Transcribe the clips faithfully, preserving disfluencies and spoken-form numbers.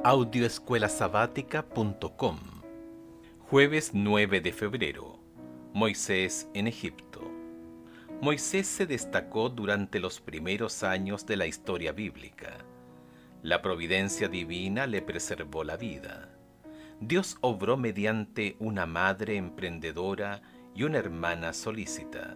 audioescuela sabática punto com. Jueves nueve de febrero. Moisés en Egipto. Moisés se destacó durante los primeros años de la historia bíblica. La providencia divina le preservó la vida. Dios obró mediante una madre emprendedora y una hermana solícita.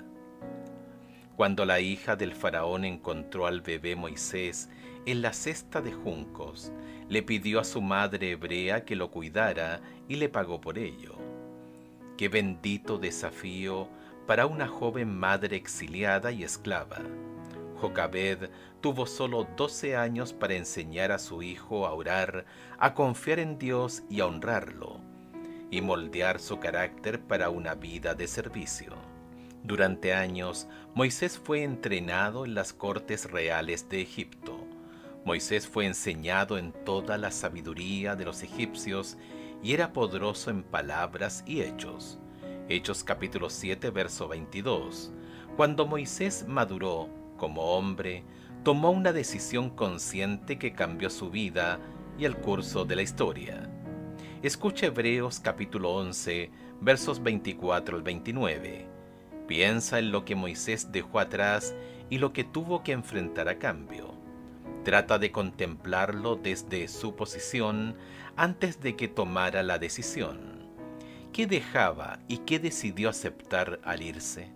Cuando la hija del faraón encontró al bebé Moisés en la cesta de juncos, le pidió a su madre hebrea que lo cuidara y le pagó por ello. ¡Qué bendito desafío para una joven madre exiliada y esclava! Jocabed tuvo solo doce años para enseñar a su hijo a orar, a confiar en Dios y a honrarlo, y moldear su carácter para una vida de servicio. Durante años, Moisés fue entrenado en las cortes reales de Egipto. Moisés fue enseñado en toda la sabiduría de los egipcios y era poderoso en palabras y hechos. Hechos capítulo siete, verso veintidós. Cuando Moisés maduró como hombre, tomó una decisión consciente que cambió su vida y el curso de la historia. Escucha Hebreos capítulo once, versos veinticuatro al veintinueve. Piensa en lo que Moisés dejó atrás y lo que tuvo que enfrentar a cambio. Trata de contemplarlo desde su posición antes de que tomara la decisión. ¿Qué dejaba y qué decidió aceptar al irse?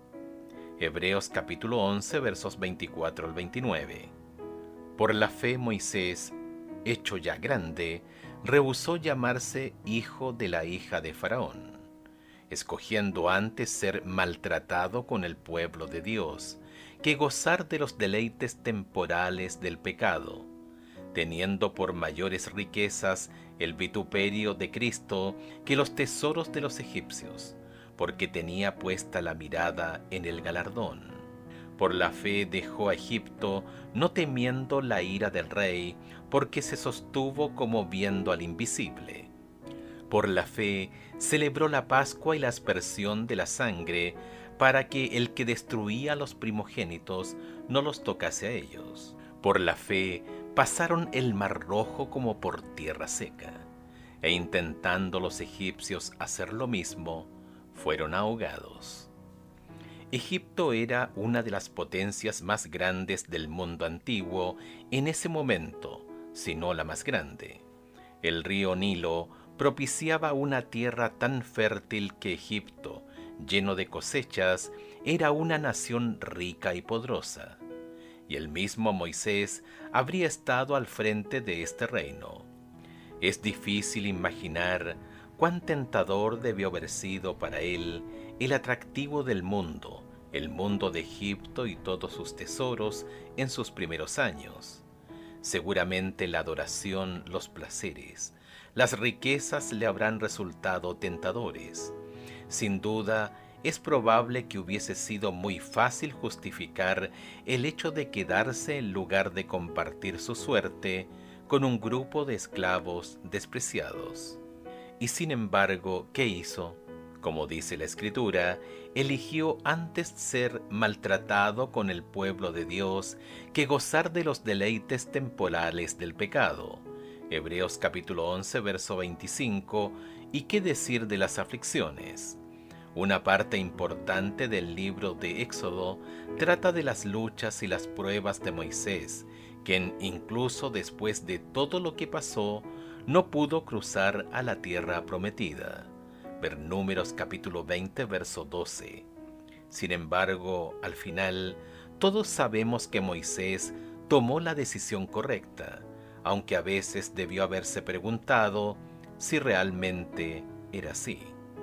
Hebreos capítulo once, versos veinticuatro al veintinueve. Por la fe Moisés, hecho ya grande, rehusó llamarse hijo de la hija de Faraón, escogiendo antes ser maltratado con el pueblo de Dios, que gozar de los deleites temporales del pecado, teniendo por mayores riquezas el vituperio de Cristo que los tesoros de los egipcios, porque tenía puesta la mirada en el galardón. Por la fe dejó a Egipto, no temiendo la ira del rey, porque se sostuvo como viendo al invisible. Por la fe celebró la Pascua y la aspersión de la sangre, para que el que destruía a los primogénitos no los tocase a ellos. Por la fe pasaron el mar rojo como por tierra seca, e intentando los egipcios hacer lo mismo, fueron ahogados. Egipto era una de las potencias más grandes del mundo antiguo en ese momento, si no la más grande. El río Nilo propiciaba una tierra tan fértil que Egipto, lleno de cosechas, era una nación rica y poderosa, y el mismo Moisés habría estado al frente de este reino. Es difícil imaginar cuán tentador debió haber sido para él el atractivo del mundo, el mundo de Egipto y todos sus tesoros en sus primeros años. Seguramente la adoración, los placeres, las riquezas le habrán resultado tentadores. Sin duda, es probable que hubiese sido muy fácil justificar el hecho de quedarse en lugar de compartir su suerte con un grupo de esclavos despreciados. Y sin embargo, ¿qué hizo? Como dice la Escritura, eligió antes ser maltratado con el pueblo de Dios que gozar de los deleites temporales del pecado. Hebreos capítulo once, verso veinticinco. ¿Y qué decir de las aflicciones? Una parte importante del libro de Éxodo trata de las luchas y las pruebas de Moisés, quien incluso después de todo lo que pasó, no pudo cruzar a la tierra prometida. Ver Números capítulo veinte, verso doce. Sin embargo, al final, todos sabemos que Moisés tomó la decisión correcta, aunque a veces debió haberse preguntado si realmente era así.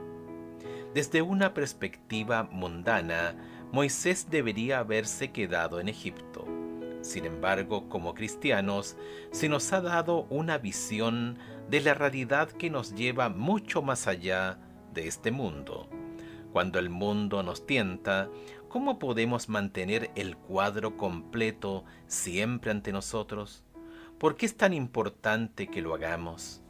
Desde una perspectiva mundana, Moisés debería haberse quedado en Egipto. Sin embargo, como cristianos, se nos ha dado una visión de la realidad que nos lleva mucho más allá de este mundo. Cuando el mundo nos tienta, ¿cómo podemos mantener el cuadro completo siempre ante nosotros? ¿Por qué es tan importante que lo hagamos?